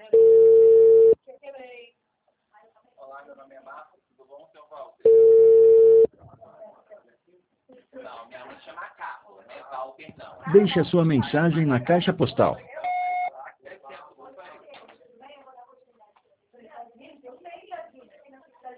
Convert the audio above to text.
Olá, meu nome é Marcos, tudo bom, seu Walter? Não, minha mãe chama Carla, né? Walter não. Deixe a sua mensagem na caixa postal.